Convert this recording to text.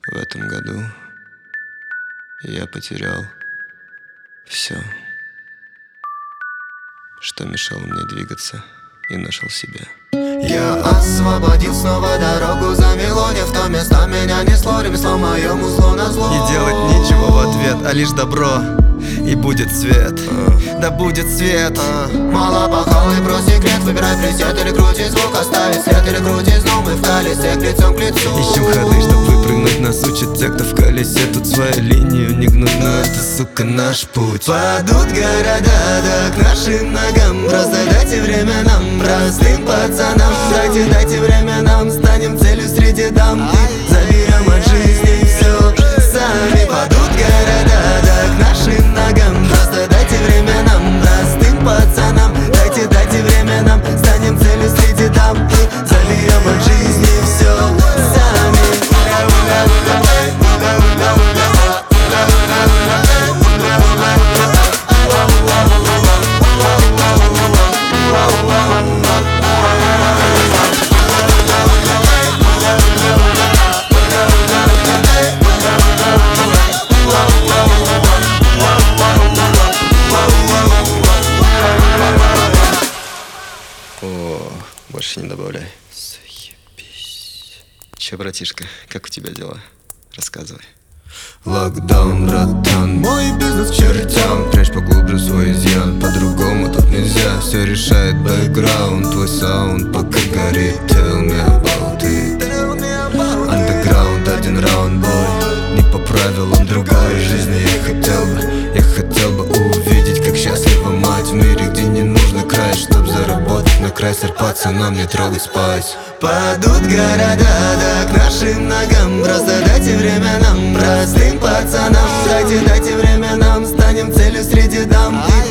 В этом году я потерял все, что мешало мне двигаться, и нашел себя. Я освободил снова дорогу, замело не в то место. Меня несло ремесло моему злу на зло. Не делать ничего в ответ, а лишь добро, и будет свет. Да будет свет. Мало пахал и про секрет. Выбирай пресет или крути звук, оставить след или крути снова. Мы в колесе к лицом к лицу. Ищем ходы, чтоб выпрыгнуть. Нас учат те, кто в колесе. Тут свою линию не гнуть, но это, сука, наш путь. Падут города, да к нашим ногам. Просто дайте время нам, простым пацанам. Дайте время нам, станем целью среди дам. И заберем от жизни все сами. Падут города, да к нашим ногам. Просто дайте время нам, простым пацанам. Дайте время нам, станем целью среди дам. И заберем от жизни все сами. О, больше не добавляй. Заебись. Че, братишка, как у тебя дела? Рассказывай. Локдаун, братан, мой бизнес к чертям. Прячь поглубже свой изъян, по-другому тут нельзя. Все решает бэкграунд, твой саунд пока горит. Tell me about it. Андеграунд, один раунд, бой. Не по правилам другой жизни. Я хотел бы увидеть, как счастлива мать в мире, где не нужно край, чтоб заработать на крайсер. Пацанам не трогать спать. Падут города, да к нашим ногам. Просто дайте время нам, простым пацанам. Дайте время нам, станем целью среди дам. И